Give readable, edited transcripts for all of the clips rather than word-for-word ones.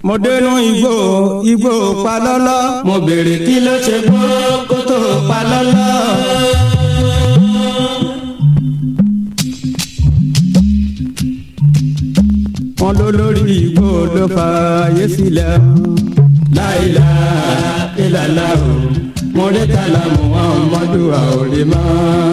mo dénú igbó palọ́lọ́. mo béèrè kí ló ṣe gbó kó tó palọ́lọ́. wọ́n ló lórí igbó ló fa ayé sílẹ̀. láìla ìlàlá o mo rí kàlámù Muhammadu àwòrán mọ́.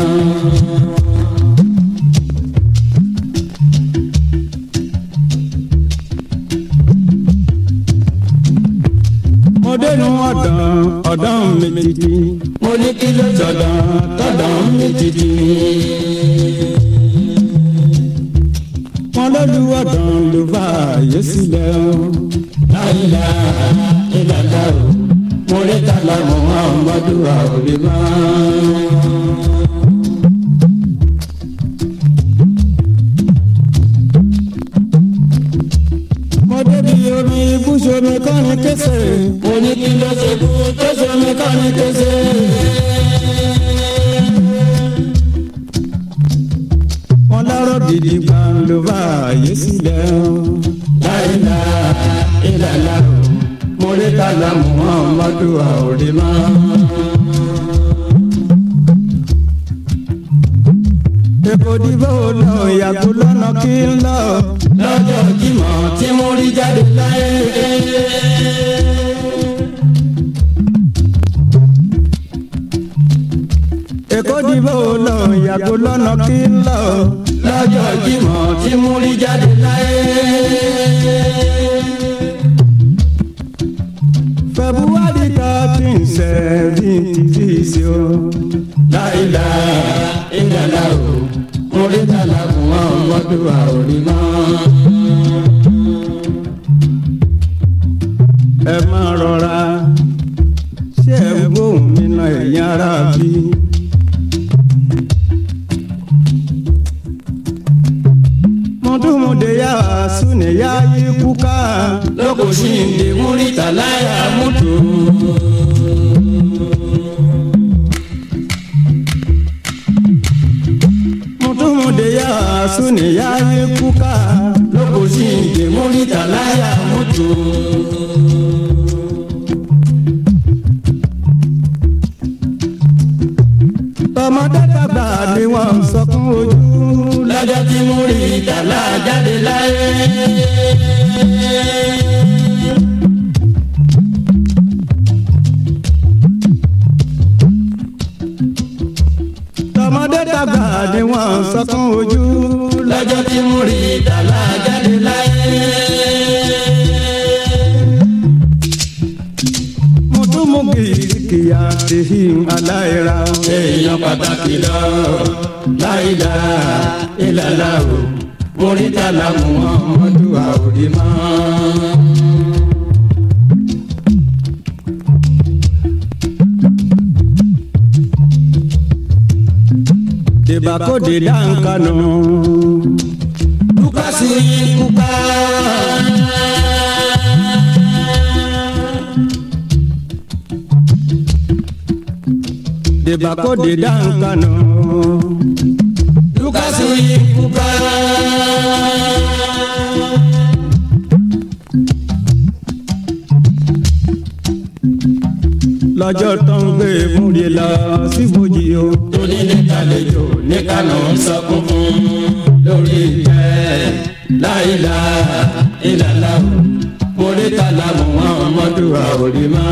mo dénú ọ̀dàn mi títí. mo ní kí ló tọ̀dàn mi títí. wọ́n lólu ọ̀dàn ló fa ayé sílẹ̀. láìla ìlàlá o mo rí kàlámù Muhammadu àwòrán mọ́. omi ibùsọ̀mi kọ́ni kése. mo ní kí ló ṣe kú tó ṣomi kọ́ni kése. wọ́n lárọ̀ gidi gbàn ló bá ayé sílẹ̀. láìla ìlàlá o mo rí kàlámù Muhammadu àwòrán mọ́. èkó dìbò lọ ìyàgò lọ́nà kí n lọ. lọ́jọ́ Jímọ̀ tí mo rí jáde láyé. èkó dìbò lọ ìyàgò lọ́nà kí n lọ. lọ́jọ́ Jímọ̀ tí mo rí jáde láyé. February 1376 o. láìla ìlàlá o mo rí kàlámù Muhammadu àwòrán mọ́. ẹ máa rọra ṣé ẹ ń gbóhùn mi náà ẹ̀yin ará bí. mọ̀dúnmọ̀dé yá súnì yá ikú ká. lóko sí ìdè múrítà láyà mútu. mọ̀dúnmọ̀dé yá súnì yá ikú ká. lóko sí ìdè múrítà láyà mútu. tọmọdé dàgbà ni wọ́n ń sọkún ojú. lọ́jọ́ tí mo rí ìtàlá jáde láyé. tọmọdé dàgbà ni wọ́n ń sọkún ojú. lọ́jọ́ tí mo rí ìtàlá jáde láyé. mo tún mú kìkìyà tèhí aláìra. èèyàn pàtàkì lọ láìla ìlàlá o mo rí kàlámù Muhammadu àwòrán mọ́. dèbàkóde dáńkanu. lukasi kuka. dèbàkóde dáńkanu. lukasi kuka. lọ́jọ́ tó ń gbé múre lọ síbojì o. tó nílé kàlejò ní kánò sọkún fún lórí ìtẹ́. láìla ìlàlá o mo rí kàlámù Muhammadu àwòrán mọ́.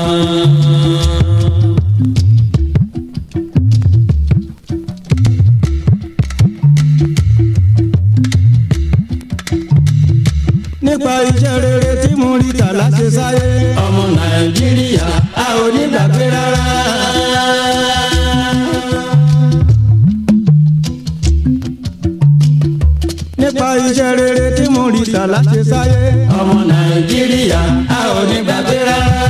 nípa iṣẹ́ rere tí mo rí tà láṣẹ sáyé. ọmọ Nàìjíríà a ò ní gbàgbé rárá. nípa iṣẹ́ rere tí mo rí tà láṣẹ sáyé. ọmọ Nàìjíríà a ò ní gbàgbé rárá.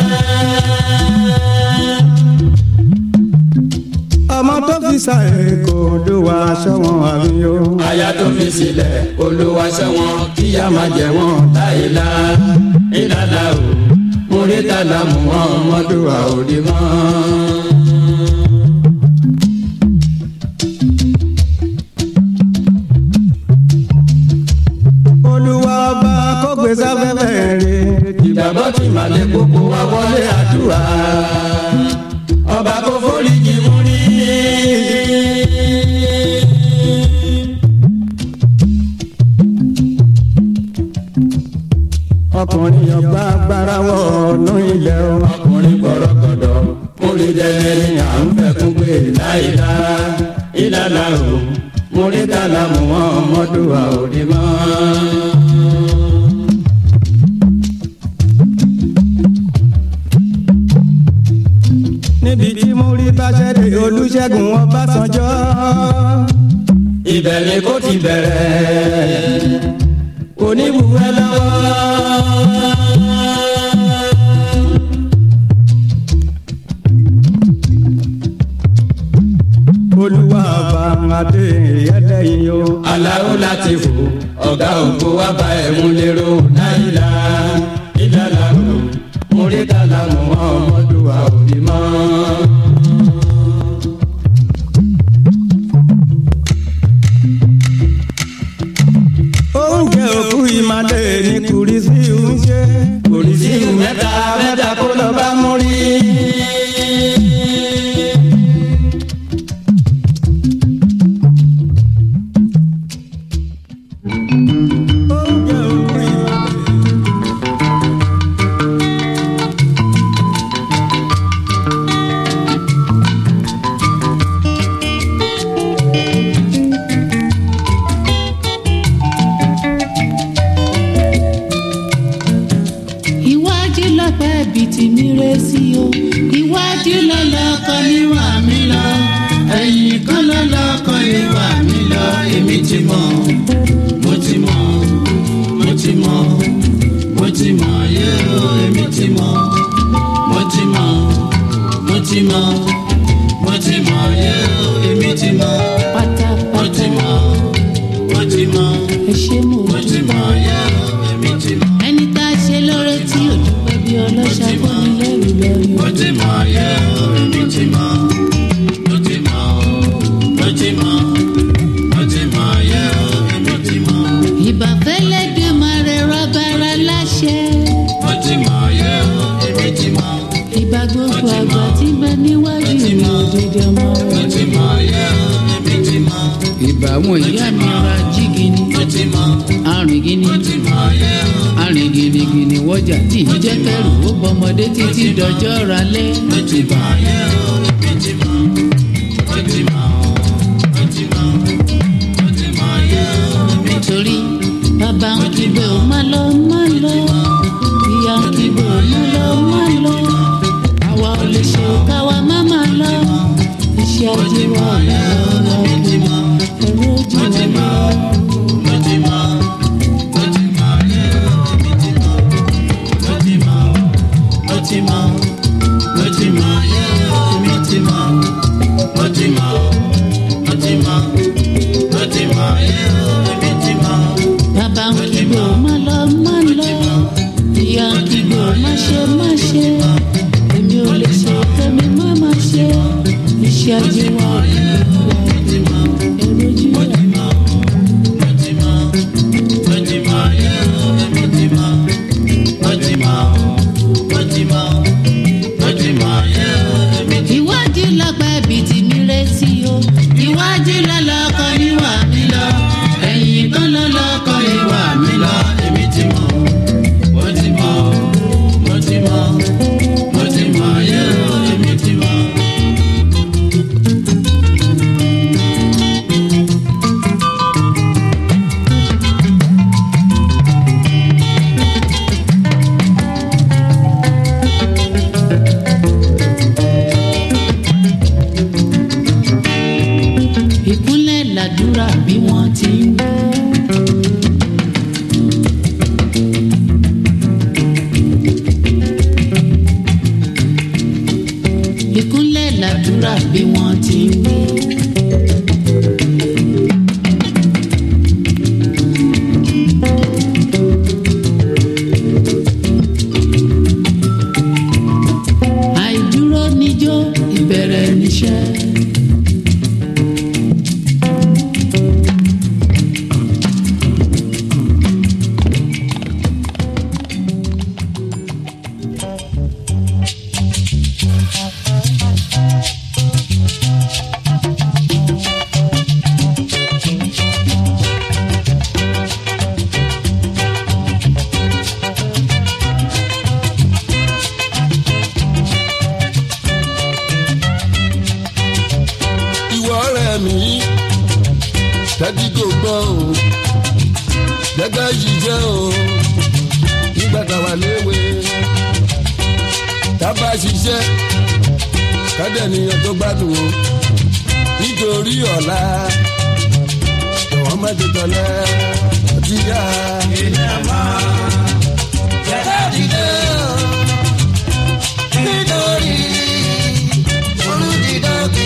ọmọ tó fi sàyè kò ló wá aṣọ wọn àmì o. aya tó fi sílẹ̀ Olúwa ṣọ́ wọn kíyà má jẹ wọn láìla ìlàlá o mo rí kàlámù Muhammadu àwòrán mọ́. Olúwa bá kó gbé sáfẹ́fẹ́ rẹ̀. ìgbàgbọ́ tí màlẹ́ kókó wá wọlé àdúrà ọba kò foríjì mú rí. ọkùnrin ọgbà agbára wọ ọ̀nà ilẹ̀ o. ọkùnrin gbọ̀rọ̀gọ̀dọ̀ múrí dẹ́rẹ́ ni à ń fẹ́kún pé láìlá ìlàlá o múrí tàlà mú wọn ọmọdún àòdì mọ́. níbi tí múrí bá ṣẹ́dẹ̀ Olúṣẹ́gun Ọbásanjọ́. ibẹ̀ ni kò ti bẹ̀rẹ̀ kò ní buwẹ́ lọ́wọ́. Olúwa bá adé ẹlẹ́yin o. Aláwo láti fò ọ̀gá ògbó wa bá ẹ̀mú lérò náírà ìlàlá o múrí tàlà mú wọn ọmọdún àòdì mọ́. oúnjẹ òkú ìmàlẹ̀ ní kùrìsì ń ṣe. kùrìsì mẹ́ta mẹ́ta kó lọ bá múrí. oúnjẹ òkú ìmàlẹ̀. Iwájú lọ́pẹ́ bíi ti mi rẹ̀ sí o. Iwájú lọ́lọ́kọ níwà mí lọ. Ẹ̀yìn kan lọ́lọ́kọ níwà mí lọ. Èmi ti mọ̀, mo ti mọ̀, mo ti mọ̀, mo ti mọ̀ yé o. Èmi ti mọ̀, mo ti mọ̀, mo ti mọ̀, mo ti mọ̀ yé o. Èmi ti mọ̀, pátápátá. Mo ti mọ̀, mo ti mọ̀, ẹ ṣé mo ti mọ̀ yé o. Èmi ti mọ̀. Ẹni tá a ṣe lóore tí ò dúpẹ́ bí ọlọ́ṣà fún mi lẹ́rù lẹ́rù. Mo ti mọ̀ yé o, èmi ti mọ̀. Mo ti mọ̀, mo ti mọ̀, mo ti mọ̀ yé o, èmi ti mọ̀. Ìbàfẹ́lẹ́ dé máa rẹ̀ rọ́bàrà láṣẹ. Mo ti mọ̀ yé o, èmi ti mọ̀. Ìbà gbogbo àgbà tí bẹ níwájú mi ò dédé mọ́. Mo ti mọ̀ yé o, èmi ti mọ̀. Ìbà àwọn ìyá mi ra jígini. Mo ti mọ̀. Arìngini. Mo ti mọ̀ yé o. Arìngìnìgìnì wọjà tí ì jẹ́ kẹrù ó bọmọdé títí dọjọ́ ralẹ́. Mo ti mọ̀ yé o, èmi ti mọ̀. Mo ti mọ̀, mo ti mọ̀, mo ti mọ̀ yé o. Nítorí bàbá ń kígbe ó má lọ, má lọ. Ìyá ń kígbe ó má lọ, má lọ. Àwa ò lè ṣe káwa má má lọ. Iṣẹ́ ajé wa ò lọ lọ́wọ́. Ẹ̀rọ ojú wa lọ. Mo ti mọ̀, mo ti mọ̀ yé o. Èmi ti mọ̀, mo ti mọ̀, mo ti mọ̀, mo ti mọ̀ yé o. Èmi ti mọ̀, mo ti mọ̀, mo ti mọ̀, mo ti mọ̀ yé o. Èmi ti mọ̀. Bàbá ń kígbe ó má lọ, má lọ. Ìyá ń kígbe ó má ṣe, má ṣe. Èmi ò lè ṣe kẹ́mi má má ṣe. Iṣẹ́ ajé wa ò lọ lọ́wọ́. Ẹ̀rọ ojú wa lọ. Mo ti mọ̀, tẹ́tí kò gbọ́ o gẹ́gẹ́ ṣiṣẹ́ o nígbà táwa léwe tábà ṣiṣẹ́ kádẹ́niyàn tó gbádùn o nítorí ọ̀la jọ̀wọ́ má ti tọ́lẹ̀ ọtí yá. ilé ọmọ jẹ́ká dìde nítorí olùdídọ́gbé.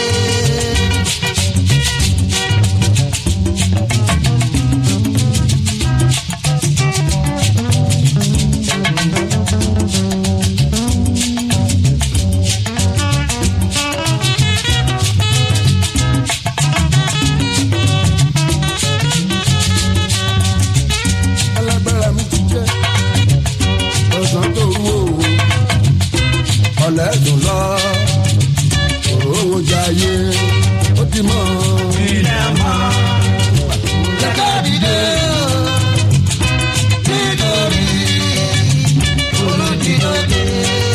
ọ̀lẹ́dùn lọ òróró jayé ó ti mọ́. ilé ọmọ jẹ́ká dìde nítorí olùdídọ́gbé.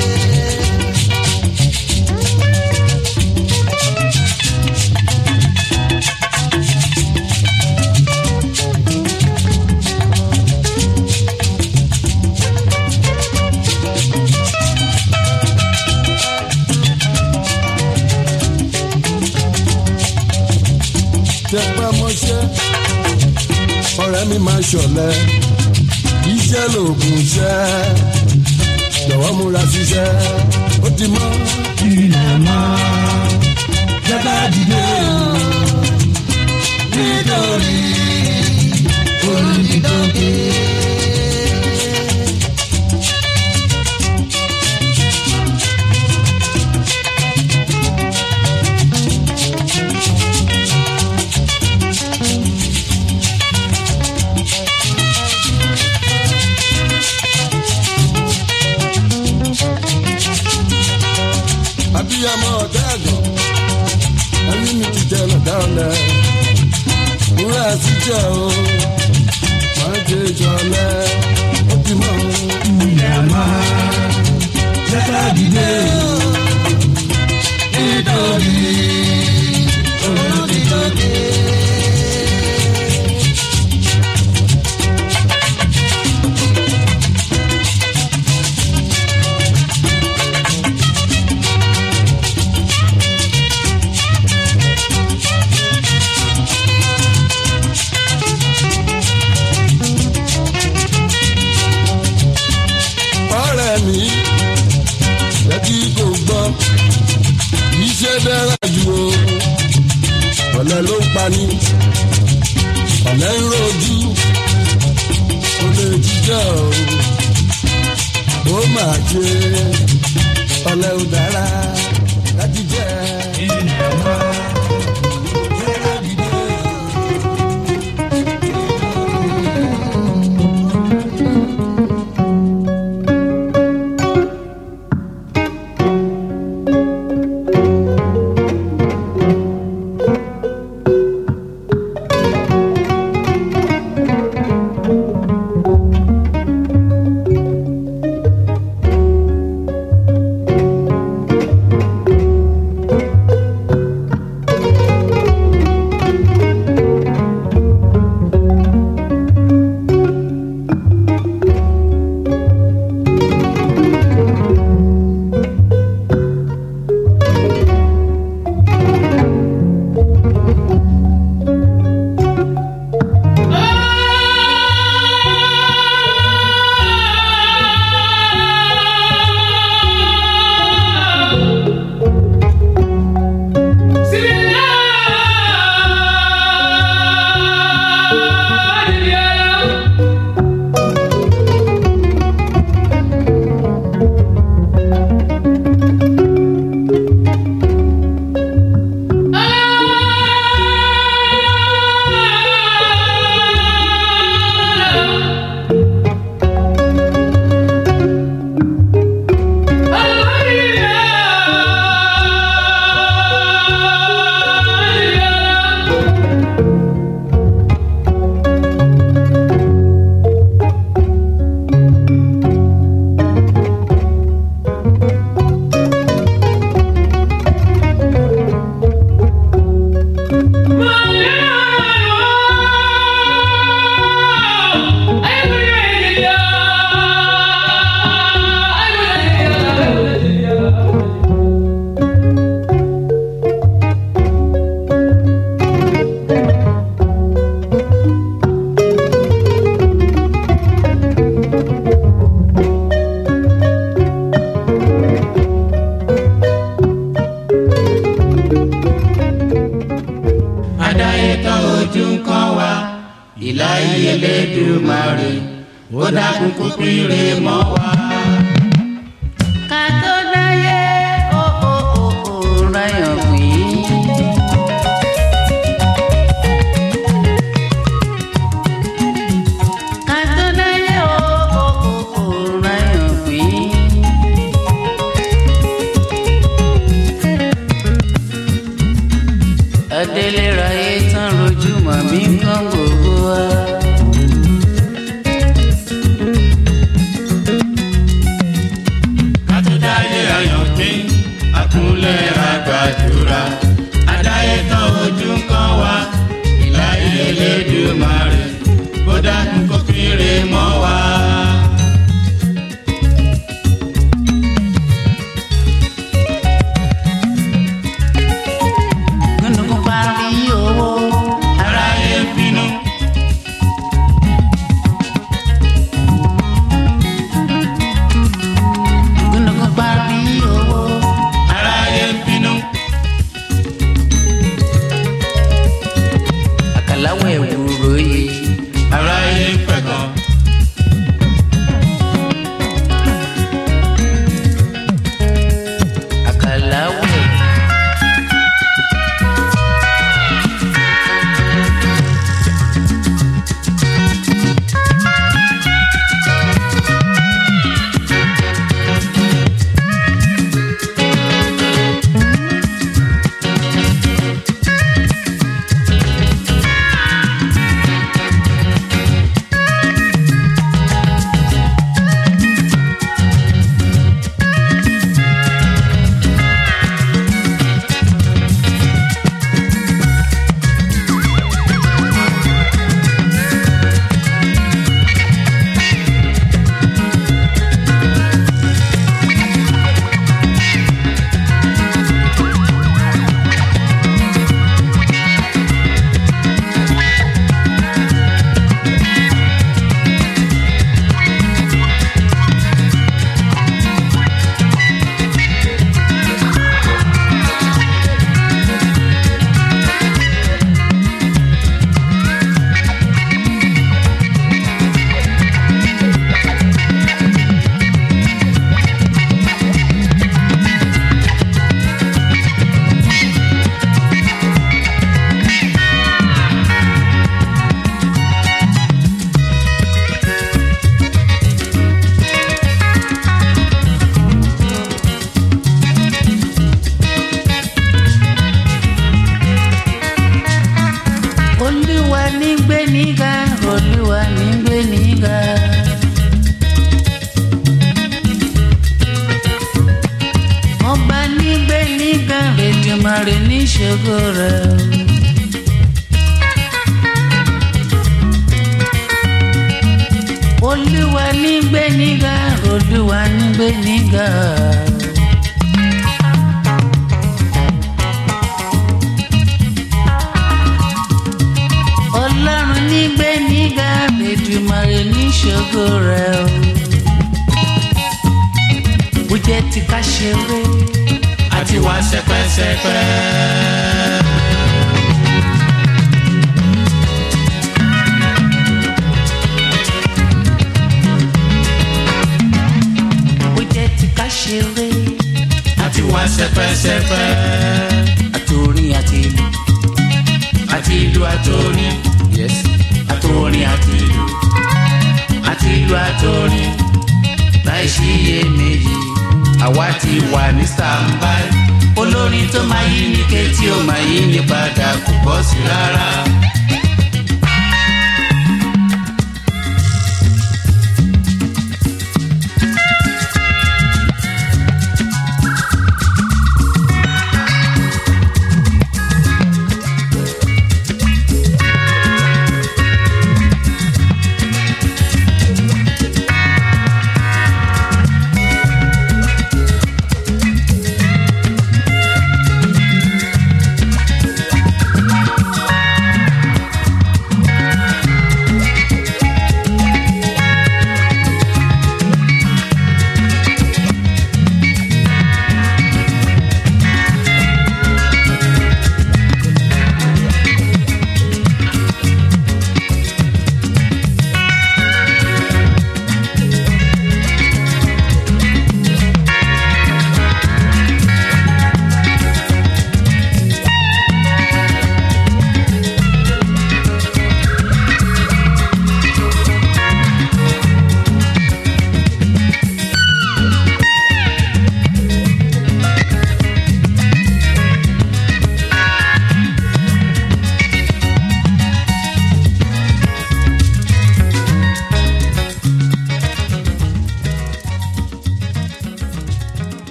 tẹpẹ́ mọ́ṣẹ́ ọ̀rẹ́ mi máa ṣọ̀lẹ iṣẹ́ lòògùn iṣẹ́ jọ̀wọ́ múra ṣiṣẹ́ ó ti mọ́. ilé ọmọ jẹ́ká dìde nítorí olùdídọ́gbé. abiyamọ ọ̀dẹ́gàn ẹni mi ti jẹ lọ́dà ọ̀lẹ́ múra síjẹ́ o máa jẹ ìjọlẹ̀ ó ti mọ́. ilé ọmọ jẹ́ká dìde nítorí olùdídọ́gbé. mi lẹ́tí kò gbọ́ iṣẹ́ dára jù o ọ̀lẹ ló ń pani ọ̀lẹ ń rojú kò lè jíjẹ́ o ó máa ṣe ọ̀lẹ ò dára láti jẹ́. láyé Elédùmarè ó dákun kó pínre mọ́ wa. ká tó dáyé ráyàn pín. ká tó dáyé ráyàn pín. adélé ráyé tán rojú màmí kan gbogbo wa. Akunlẹ̀ àgbàdúrà adáyé tán ojú kan wá ìláyé Elédùmarè kó dákun kó pínre mọ́ wa. gúnugún parí owó aráyé ń bínú. gúnugún parí owó. Àkàláwọ̀ ewúro yìí aráyé ń pẹ̀gàn. Àkàláwọ̀ Olúwa ní gbé nígà, Olúwa ní gbé nígà. Ọba ní gbé nígà, Èdùmàrè ní ṣògo rẹ̀. Olúwa ní gbé nígà, Olúwa ní gbé nígà. Ọlọ́run ní gbé nígà, Èdùmàrè ní ṣògo rẹ̀ o. Bó jẹ́ ti ká ṣeré àti wá sẹ́pẹ́sẹ́pẹ́. Bó jẹ́ ti ká ṣeré àti wá sẹ́pẹ́sẹ́pẹ́. Àtòrin àti ìlú àti ìlú àtòrin. Yes. Àtòrin àti ìlú àti ìlú àtòrin. Láì sí iyèméjì àwa ti wà ní standby. Olórin tó máa yí ní kétí ó máa yí ní padà kò bọ́ sí rárá.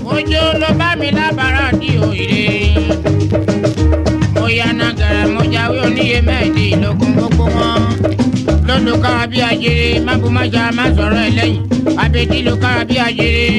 ojú ló bá mi lábàárà di òyìnbó mo yànnà gẹ̀rẹ́ mo jáwé oníye mẹ́ẹ̀ẹ́dínlógún gbogbo wọn lọ́dún kára bí ajere mábùmájà má sọ̀rọ̀ ẹ̀ lẹ́yìn abẹ́dí ló kára bí ajere.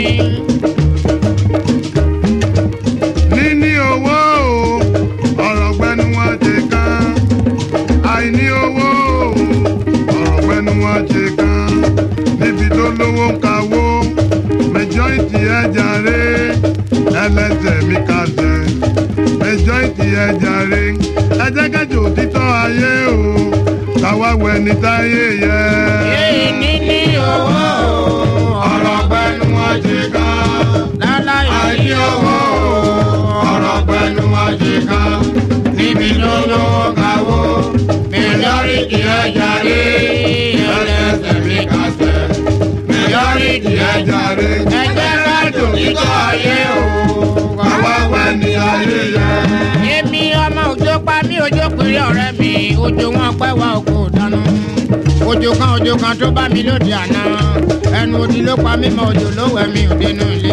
níní owó ọ̀rọ̀ gbẹnu wọn ṣe kan àìní owó ọ̀rọ̀ gbẹnu wọn ṣe kan níbi tó lówó ń kawó majority ẹ̀ jàre ẹlẹ́sẹ̀ mi kà sẹ́ majority ẹ̀ jàre ẹ jẹ́ kẹ́jọ́ òtítọ́ ayé o káwá wẹ ní táyé yẹ. níní owó ọ̀rọ̀ gbẹnu wọn ṣe kan àìní owó ọ̀rọ̀ gbẹnu wọn ṣe kan níbi tó lówó kawó majority ẹ̀ jàre ẹlẹ́sẹ̀ mi kà sẹ́ majority ẹ̀ jàre ẹgbẹ́ kájò òtítọ́ ayé o káwá wẹ ní ayé yẹ. èmi ọmọ òjò pa mí òjò péré ọ̀rẹ́ mi òjò wọn pẹ́ wá oko dáná òjò kan tó bá mi lóde àná ẹnu odi ló pa mí mọ òjò ló wẹ̀ mí ò dénú ilé.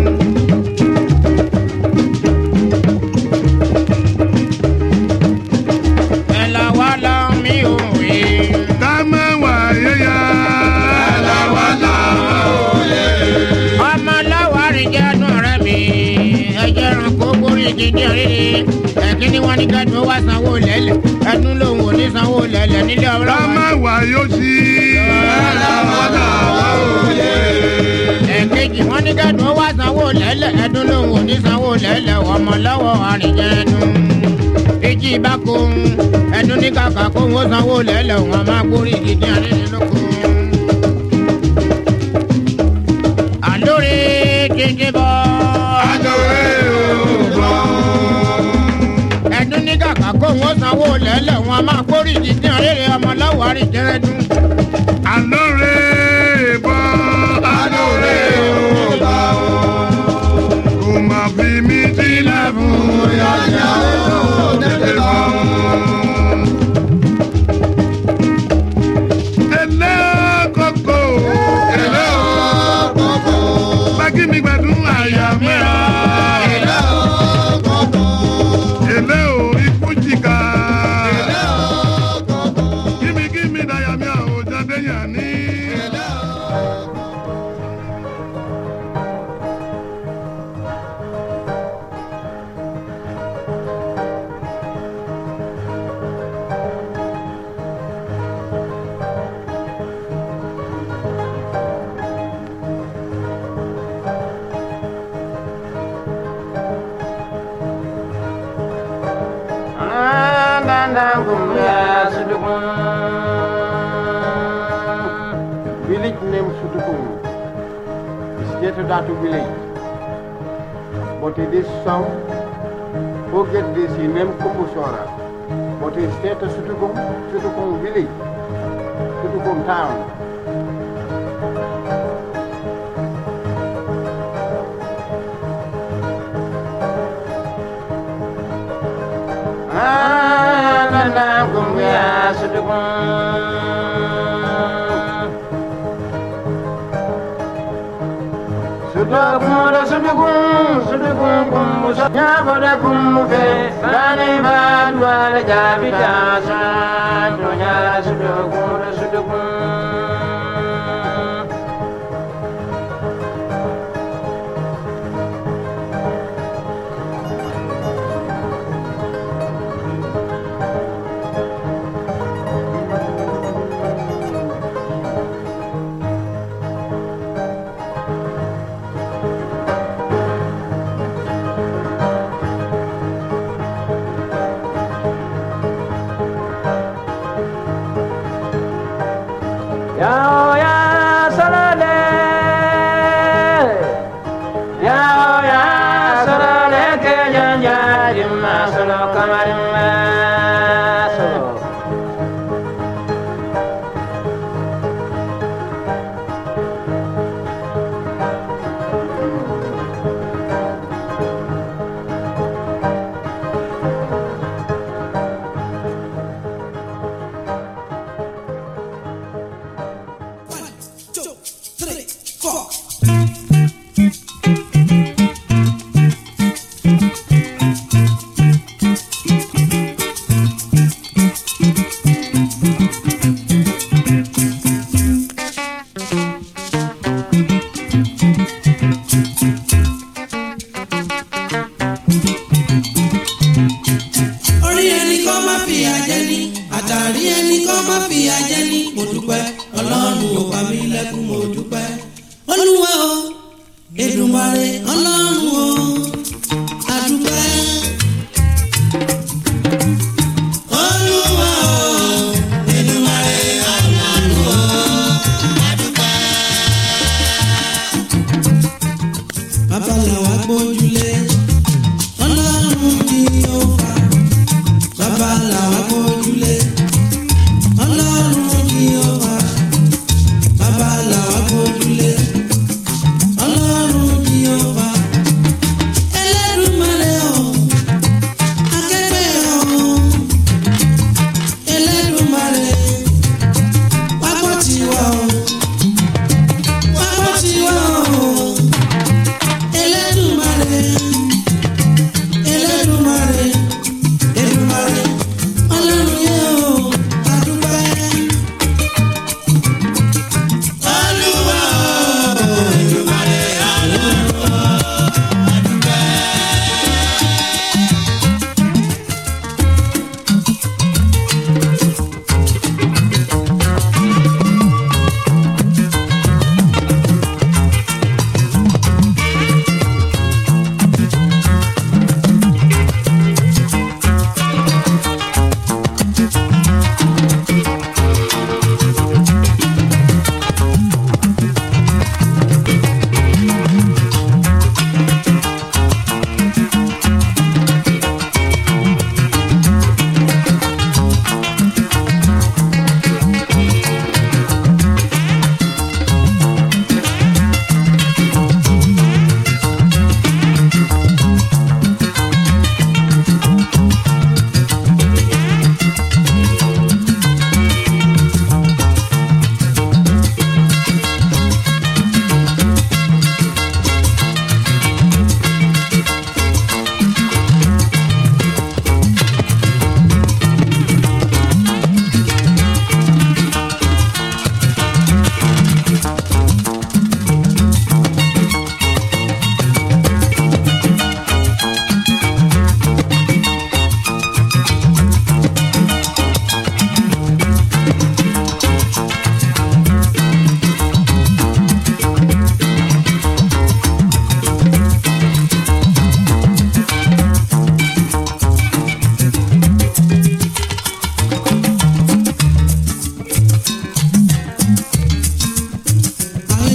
ẹ̀là wà lọ mí ò rí. ká má wà yéyà. ẹ̀là wà lọ òye. ọmọ lọ́wọ́ àríjẹ́ ẹnu ọ̀rẹ́ mi ẹ̀jẹ̀ ràn kó borí ìdíje rere ẹ̀kíní wọn ní kẹ́dùn ó wá sanwó lẹ́lẹ̀ ẹ̀dún lòun ò ní sanwó lẹ́lẹ̀ nílé ọlọ́wọ́. ká má wà yóò sí. ẹ̀là wà lọ òye. ẹ̀kejì wọn ní kẹ́dùn ó wá sanwó lẹ́lẹ̀ ẹ̀dún lòun ò ní sanwó lẹ́lẹ̀ ọmọ lọ́wọ́ àríjẹ́ ẹ̀dún. èjì bá kó ẹ̀dún ní kàkà kó wọn sanwó lẹ́lẹ̀ wọn máa borí ìdíje rere lóko. àlóore kéde bọ́. àlóore ò bọ̀. ẹ̀dún ní kàkà kó wọn sanwó lẹ́lẹ̀ wọn máa borí ìdíje rere ọmọ lọ́wọ́ àríjẹ́ ẹ̀dún. àlóore bọ̀. àlóore ò bọ̀. kò má fi mí sílẹ̀ fún yàrá ò tètè bọ̀. Give me Village name Sutukung is Jetodatu village. But in this song, who get this, he named Kumbusora. But instead of Sutukung village, Sutukung town.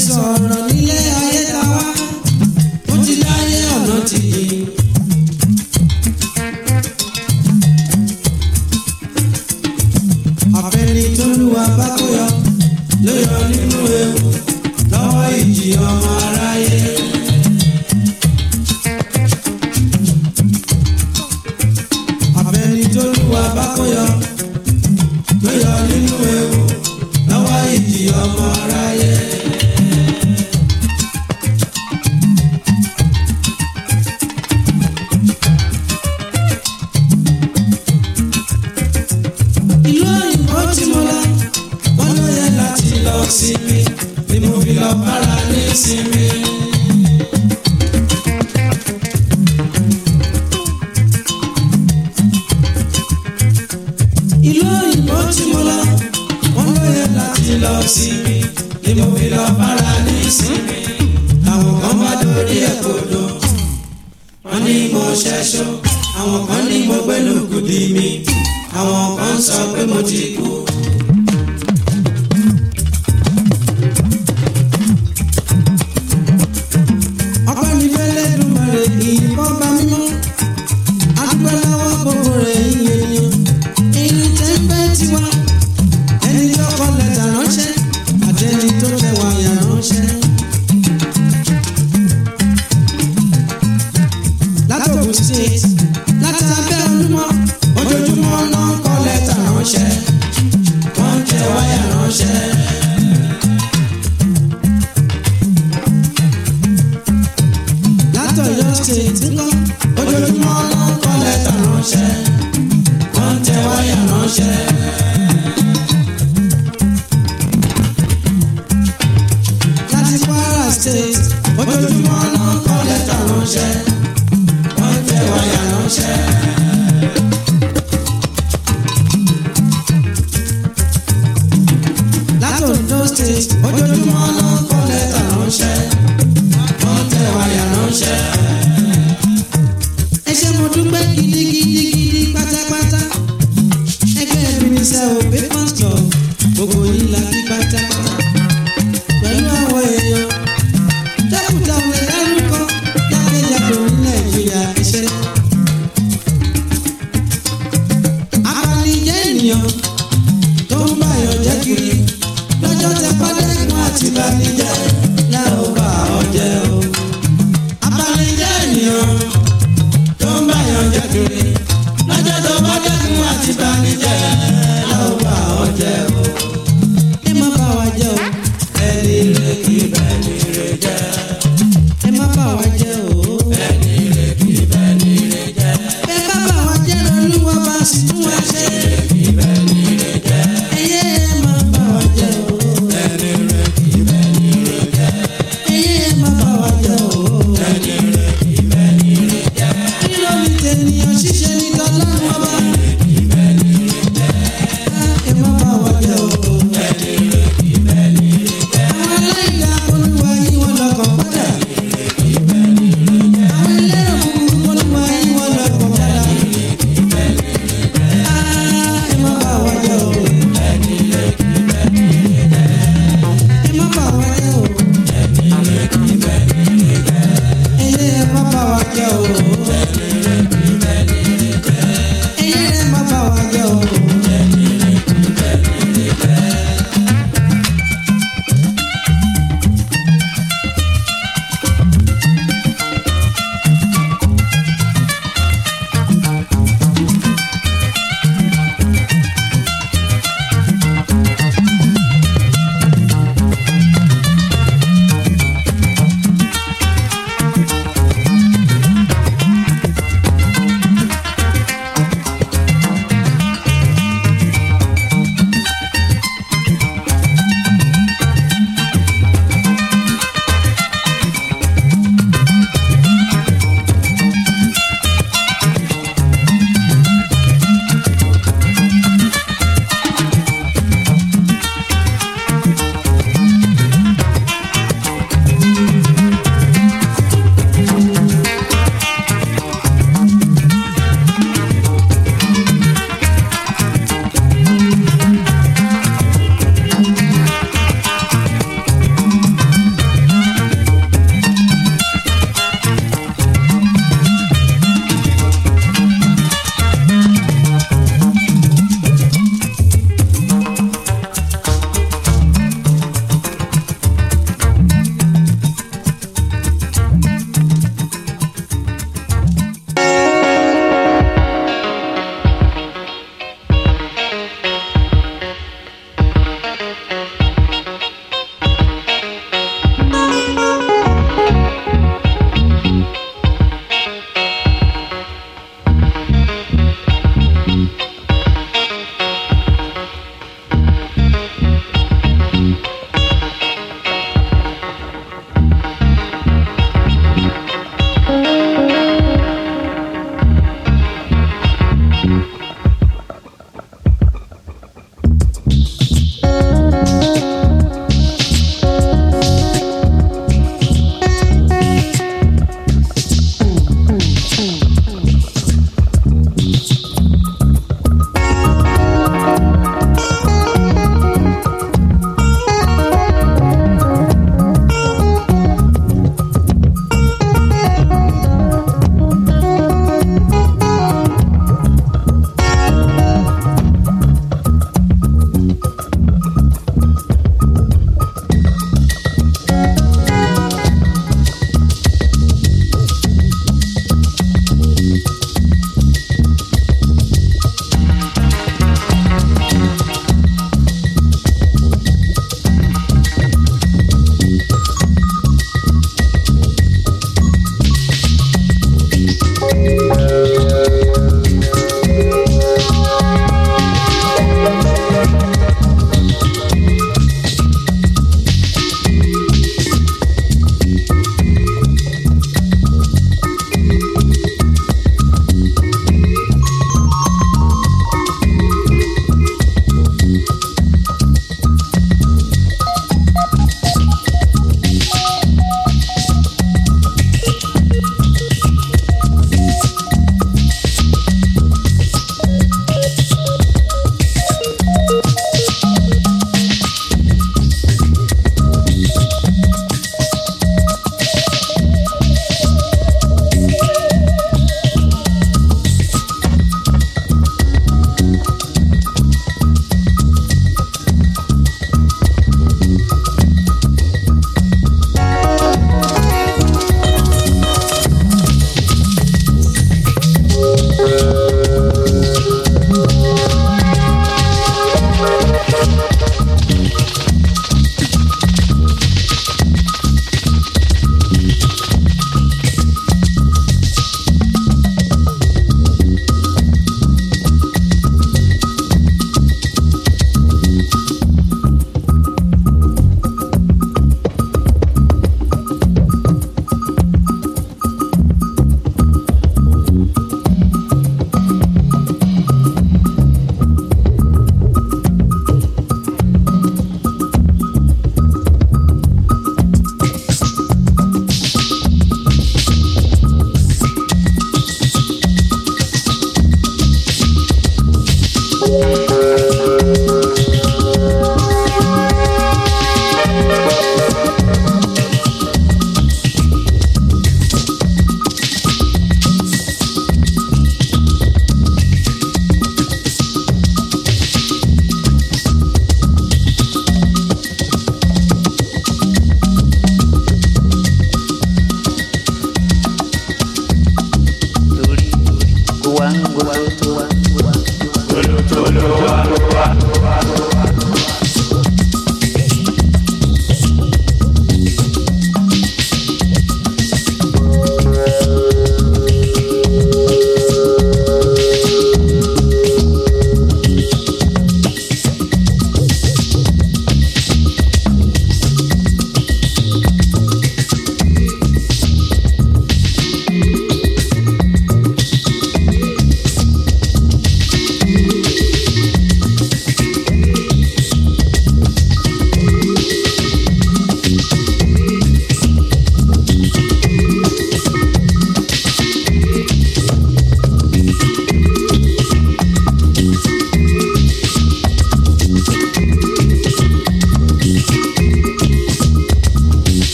sọ̀rọ̀ nílé ayé ta wá ó ti dáyé ọ̀nà ti yí. àfẹ́ni tó lùwà bá kó yọ ló yọ nínú ewu lọ́wọ́ ìjì ọmọ aráyé. àfẹ́ni tó lùwà bá kó yọ ló yọ nínú ewu lọ́wọ́ ìjì ọmọ aráyé. ìlú òyìnbó tí mo lọ wọ́n ló yẹ láti lọ sinmi ni mo fi lọ bára ní sinmi. ìlú òyìnbó tí mo lọ wọ́n ló yẹ láti lọ sinmi ni mo fi lọ bára ní sinmi. àwọn kan bá dorí ẹ̀ kodò wọ́n ní mo ṣẹ́ṣọ́ àwọn kan ní mo gbẹ́nu kùdì mi àwọn kan sọ pé mo ti kú. ọpẹ́ ní fẹ́lẹ́ dùnmọ̀rẹ́ ìyìnbọn bá mímọ́ adúgbò lọ́wọ́ gbogbo rẹ̀ yíyan èyí tẹ́ ń fẹ́ tiwa ẹni tó kọ lẹ́tà ránṣẹ́ àtẹni tó tẹ wáyà ránṣẹ́. látòkù state láti abẹ́ olúmọ ojoojúmọ́ náà kọ lẹ́tà ránṣẹ́ wọ́n tẹ wáyà ránṣẹ́. látọ̀yọ́ state ńkọ́ ojoojúmọ́ náà kọ lẹ́tà ránṣẹ́ wọ́n tẹ wáyà ránṣẹ́. láti Kwara state ojoojúmọ́ náà kọ lẹ́tà ránṣẹ́ wọ́n tẹ wáyà ránṣẹ́. láti Ondo state ojoojúmọ́ náà kọ lẹ́tà ránṣẹ́ wọ́n tẹ wáyà ránṣẹ́. ẹ ṣé mo dúpẹ́ gidigidi pátápátá ẹgbẹ́ ìbínisẹ́ òbí pásítọ̀ gbogbo yìí la kí pátápátá pẹ̀lú àwọn èèyàn dẹ́kùtà òun dárúkọ jákèjádò ní Nàìjíríà iṣẹ́. apanijẹ́ ènìyàn tó ń báyọ̀ jẹ́ kiri lọ́jọ́ tẹ pádẹ́kun àti ìbànújẹ́ la ó bá ọ jẹ́ o. apanijẹ́ ènìyàn tó ń báyọ̀ jẹ́ kiri lọ́jọ́ tó pádẹ́kun àti ìbànújẹ́ la ó bá ọ jẹ́ o. ẹ má bá wa jẹ́ o ẹni rẹ̀ kì í bẹ́ni rẹ̀ jẹ́. ẹ má bá wa jẹ́ o ẹni rẹ̀ kì í bẹ́ni rẹ̀ jẹ́. ẹ bá bá wa jẹ́ lọ́lúwa bá sì tún wá ṣe. ẹni rẹ̀ kì í bẹ́ni rẹ̀ jẹ́. ẹ má bá wa jẹ́ o ẹni rẹ̀ kì í bẹ́ni rẹ̀ jẹ́.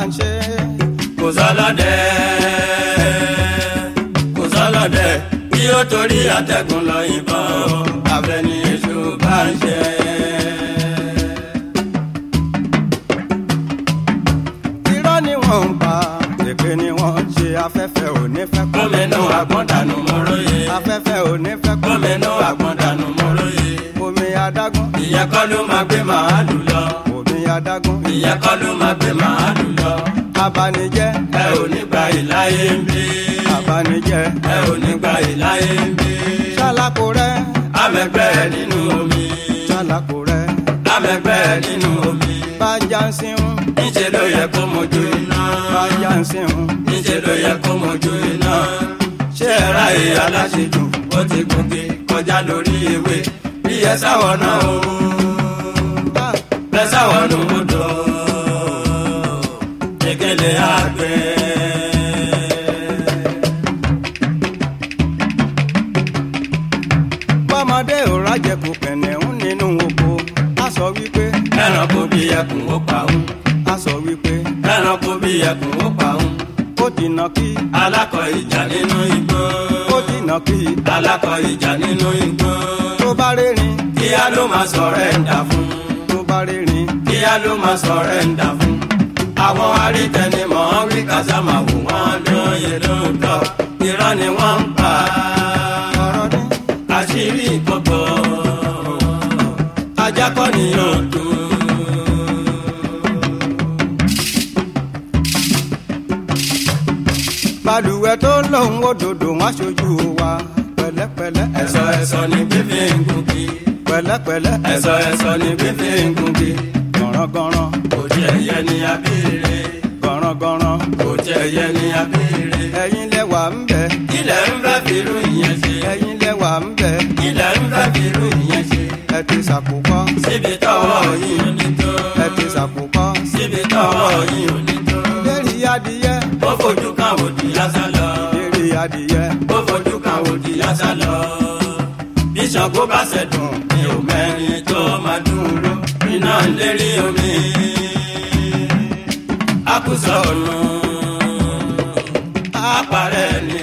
ń ṣe. kò sọlọ́dẹ bí ó torí àtẹ̀gùn lọ yìnbọn abẹ́ni èṣù bá ń ṣe. irọ́ ni wọ́n ń pa èpè ni wọ́n ń ṣe afẹ́fẹ́ ò ní fẹ́ kọ́. gómìnà àgbọ̀ndànù mọ́rọ́yè. afẹ́fẹ́ ò ní fẹ́ kọ́. gómìnà àgbọ̀ndànù mọ́rọ́yè. omi adágún. ìyẹn kọ́ ló máa gbé màálù lọ. omi adágún. ìyẹn kọ́ ló máa gbé màálù lọ. abanijẹ́. ẹ ò ní gba ìláyé ń bí. abanijẹ́. ẹ ò ní gba ìláyé ń bí. ṣálákò rẹ̀. amẹgbẹ́ nínú omi. ṣálákò rẹ̀. amẹgbẹ́ nínú omi. bájá ń sínú. níṣẹ́ ló yẹ kó mojú iná. bájá ń sínú. níṣẹ́ ló yẹ kó mojú iná. ṣé ẹ ráyè aláṣejù ó ti gòkè kọjá lórí ewé. bí ẹ sáwọn náà o. bẹ sáwọn nù odò. kékeré àgbẹ̀. bọ́mọdé ò rájẹkù kẹ̀nẹ̀ún nínú oko. a sọ wípé. ẹranko bí ẹkùn ó pa òun. a sọ wípé. ẹranko bí ẹkùn ó pa òun. ó dìnà kí. alákọ ìjà nínú igbó. ó dìnà kí. alákọ ìjà nínú igbó. tó bá rérin. kíá ló máa sọ̀rẹ́ǹdà fún. tó bá rérin. kíá ló máa sọ̀rẹ́ǹdà fún. àwọn arítẹnimọ̀ wí kásámà wò wọ́n lóye lóòótọ́. irọ́ ni wọ́n ń pa. ọ̀rọ̀ ní. àṣírí gbogbo ajá kọ́ ni yóò tó. balùwẹ̀ tó lóun òdòdó wọn aṣojú wa. pẹ̀lẹ́pẹ̀lẹ́. ẹ̀sọ́ ni fífi ń gùnkì. pẹ̀lẹ́pẹ̀lẹ́. ẹ̀sọ́ ni fífi ń gùnkì. gọ̀rọ̀gọ̀rọ̀. kò jẹ́ ẹyẹ ní abéèrè. gọ̀rọ̀gọ̀rọ̀. kò jẹ́ ẹyẹ ní abéèrè. ẹ̀yin lẹ́wà ń bẹ. ilẹ̀ ń fẹ́ fìrú ìyẹn ṣe. ẹ̀yin lẹ́wà ń bẹ. ilẹ̀ ń fẹ́ fìrú ìyẹn ṣe. ẹ ti sàkókọ́. síbi tọ́wọ́ yìí ò ní tó. ẹ ti sàkókọ́. síbi tọ́wọ́ yìí ò ní tó. lérí adìyẹ. ó fojú kan òdì lásán lọ. lérí adìyẹ. ó fojú kan òdì lásán lọ. bí Ṣàngó bá ṣẹ̀dùn mi ò mẹ́rin tó máa dúró. iná ń lérí omi. àkùsọ̀ ọ̀nà àpárẹ̀ ni.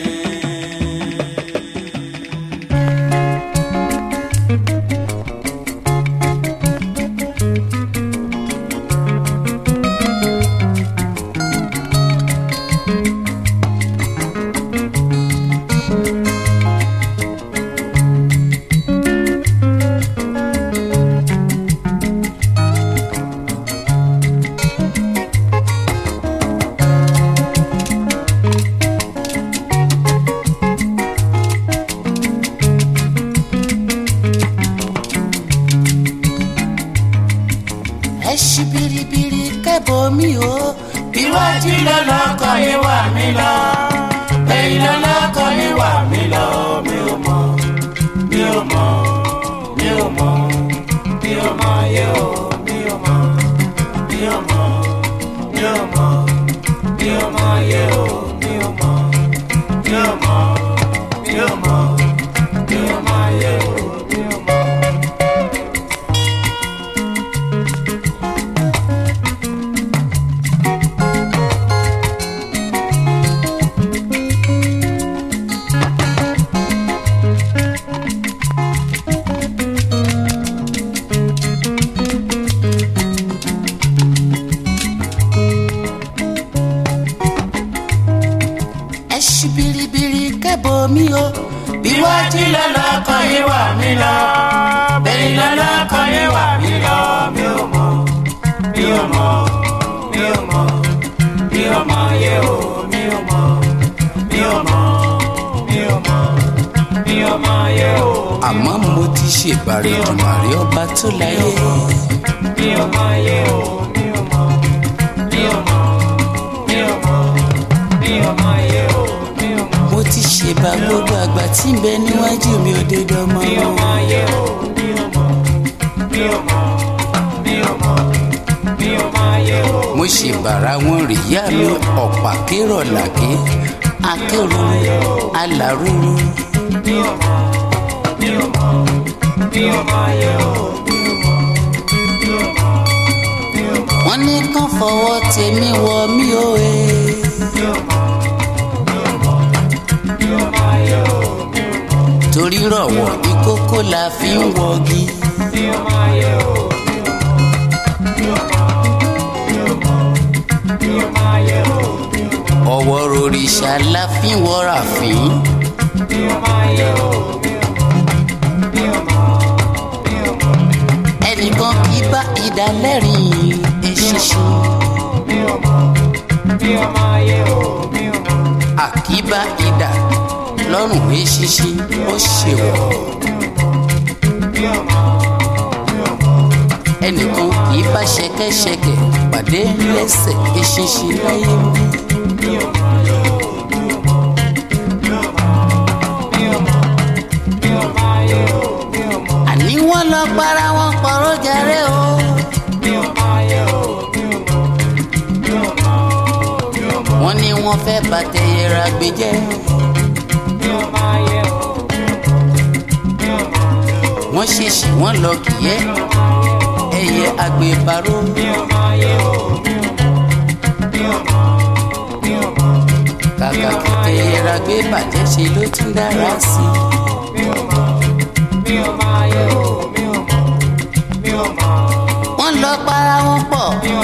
ẹ ṣí biribiri kẹ́bọ mi o. iwájú lọ́lọ́kọ̀ ni wà mí lọ. ẹ̀yìn lọ́lọ́kọ̀ ni wà mí lọ. mi ò mọ̀ mi ò mọ̀ mi ò mọ̀ mi ò mọ̀ yé o. mi ò mọ̀ mi ò mọ̀ mi ò mọ̀ mi ò mọ̀ yé o. mi ò mọ̀ mi ò mọ̀ mi ò mọ̀ mi ò mọ̀ yé o. mi ò mọ̀. ẹ ṣí biribiri kẹ́bọ mi o. iwájú lọ́lọ́kọ̀ yín wà mí lọ. ẹ̀yìn lọ́lọ́kọ̀ yín wà mí lọ. mi ò mọ̀ mi ò mọ̀ mi ò mọ̀ mi ò mọ̀ yé o. mi ò mọ̀ mi ò mọ̀ mi ò mọ̀ mi ò mọ̀ yé o. àmọ́ mo ti ṣèbàrẹ̀ Èdùmàrè ọba tó láyé. mi ò mọ̀ yé o. mi ò mọ̀ mi ò mọ̀ mi ò mọ̀ mi ò mọ̀ yé o. mi ò mọ̀. mo ti ṣèbà gbogbo àgbà tí ń bẹ níwájú mi ò dédé ọmọ. mi ò mọ̀ yé o. mi ò mọ̀ mi ò mọ̀ mi ò mọ̀ mi ò mọ̀ yé o. mo ṣèbàrà wọn rìyá mi ọ̀pá kérò làkè akérò alárúurú. mi ò mọ̀ mi ò mọ̀ mi ò mọ̀ yé o. mi ò mọ̀ mi ò mọ̀ mi ò mọ̀. wọ́n ní kán fọwọ́ tèmi wọ mí o e. torí rọ̀wọ̀ ìkókó la fi ń wọgi. ọwọ́ ròrìṣà la fi ń wọra fín. ẹnìkan kì í bá idà lẹ́rìn eṣinṣin. àkíbá idà lọ́rùn eṣinṣin ó ṣèwọ̀. ẹnìkan kì í bá ṣẹ̀kẹ̀ṣẹ̀kẹ̀ pàdé lẹ́sẹ̀ eṣinṣin láyé mi. àní wọ́n lọ para wọn pọ̀rọ̀ jẹrẹ o. wọ́n ní wọ́n fẹ́ bàtẹ́yẹra gbé jẹ́. wọ́n ṣèṣì wọ́n lọ kìyẹ́ ẹyẹ agbèbárò. kàkà kí tẹ́yẹra gbé bàjẹ́ ṣe ló tún dára sí i. wọ́n lọ para wọn pọ̀.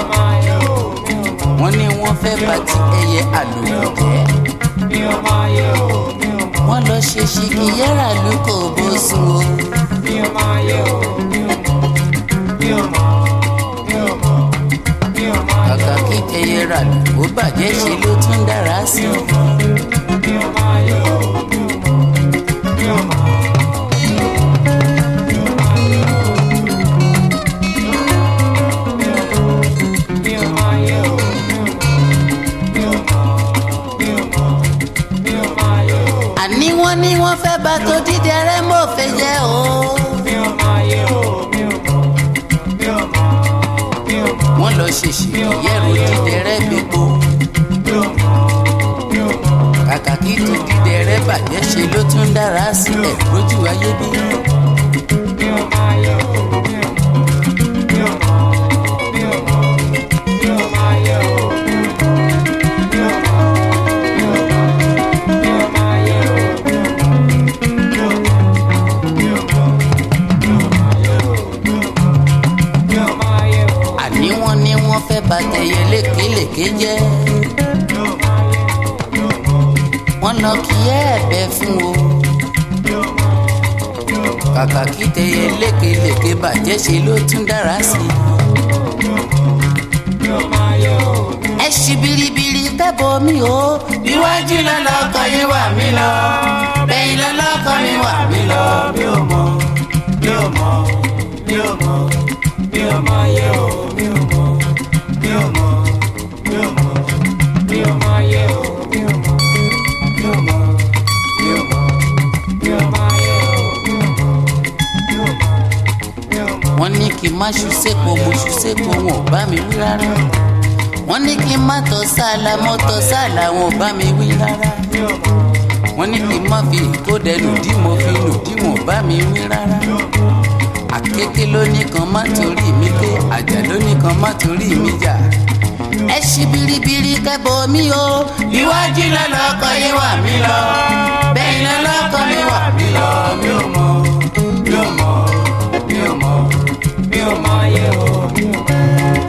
wọ́n ní wọ́n fẹ́ bàtí ẹyẹ àlùkò jẹ́. wọ́n lọ ṣe ṣìkìyẹ́rà ló kò bó sùn o. kàkà kí tẹ́yẹrà ló bàjẹ́ ṣe ló tún dára sí i. àní wọ́n ní wọ́n fẹ́ bá tó dídẹ rẹ mọ́ fẹ́ jẹ́ o. wọ́n lọ ṣèṣì yẹ̀rù dídẹ rẹ gbogbo. kàkà kí tó dídẹ rẹ bàjẹ́ ṣe ló tún dára sílẹ̀ lójú ayé bí. àní wọ́n ní wọ́n fẹ́ bàtẹ̀yẹ lékelèké jẹ́. wọ́n lọ kí ẹ̀bẹ̀ fún o. kàkà kí tẹ̀yẹ lékelèké bàjẹ́ ṣe ló tún dára sí i. ẹ ṣì biribiri kẹ́bọ̀ mi o. iwájú lọ́lọ́kọ yín wà mí lọ. bẹ́yìn lọ́lọ́kọ mi wà mí lọ. mi ò mọ̀ mi ò mọ̀ mi ò mọ̀ mi ò mọ̀ yẹ o. mi ò mọ̀ mi ò mọ̀ mi ò mọ̀ mi ò mọ̀ yẹ o. mi ò mọ̀ mi ò mọ̀ mi ò mọ̀ mi ò mọ̀ yẹ o. mi ò mọ̀ mi ò mọ̀ mi ò mọ̀. wọ́n ní kí n má ṣu sépo mo ṣu sépo wọn ò bá mi wí rárá. wọ́n ní kí n má tọ́ sáàlà mo tọ́ sáàlà wọn ò bá mi wí rárá. wọ́n ní kí n má fi ìkódẹnu dí mo fi nù dí wọn ò bá mi wí rárá. àkékè lóní kan má torí mi ké àjà lóní kan má torí mi jà. ẹ ṣì biribiri kẹ́bọ̀ mi o. iwájú lọ́lọ́kọ yín wà mí lọ. bẹ́yìn lọ́lọ́kọ mi wà mí lọ. mi ò mọ̀ mi ò mọ̀ mi ò mọ̀ mi ò mọ̀ yẹ o. mi ò mọ̀.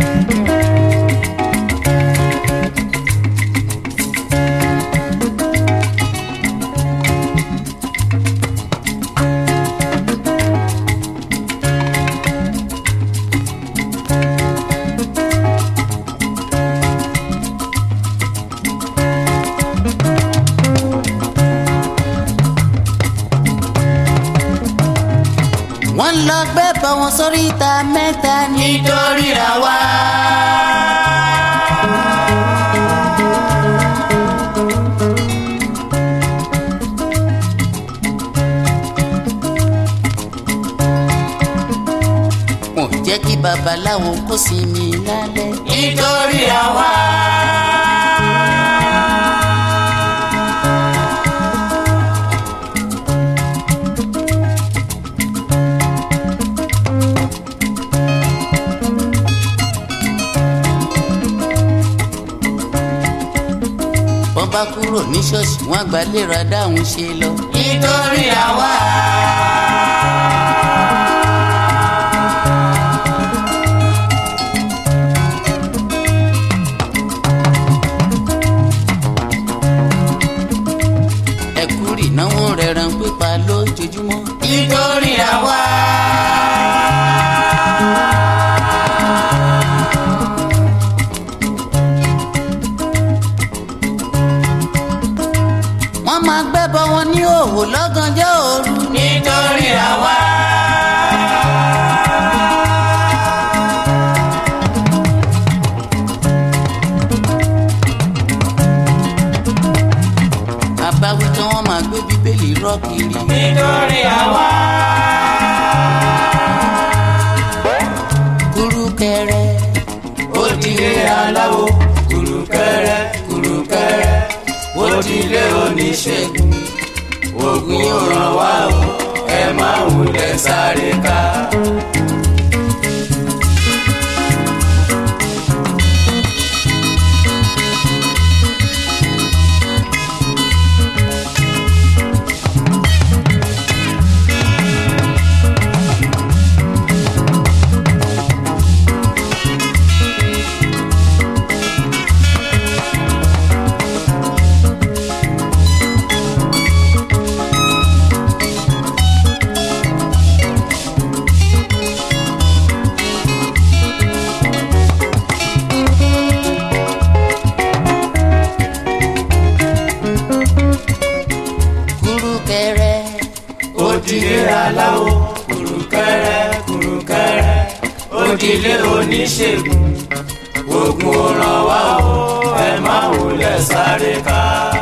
wọ́n lọ gbé bọ̀ wọn sórí ìta mẹ́ta nítorí ra wá. wọ́n jẹ́ kí babaláwo kó sinmi lálẹ́ nítorí ra wá. ṣọ́ọ̀ṣì wọ́n àgbà lè ra dáhùn ṣe lọ. nítorí àwa. ẹ̀kúrì náwó rẹ̀ ràn pípa lójoojúmọ́. nítorí àwa. wọ́n máa gbẹ́bọ wọn ní òwò lọ́gànjọ́ òru. nítorí àwa. àbáwí tí wọ́n máa gbé bíbélì rọ́ kiri. nítorí àwa. kúrúkẹrẹ ó dilé aláwo kùrùkẹrẹ kùrùkẹrẹ ó dilé oníṣègùn ògùn yóò ràn wá o ẹ má wulẹ̀ sáré ká. òdìlé aláwo kùrùkẹrẹ kùrùkẹrẹ òdìlé oníṣègùn ògùn ò ràn wá o ẹ má wulẹ̀ sáré ká.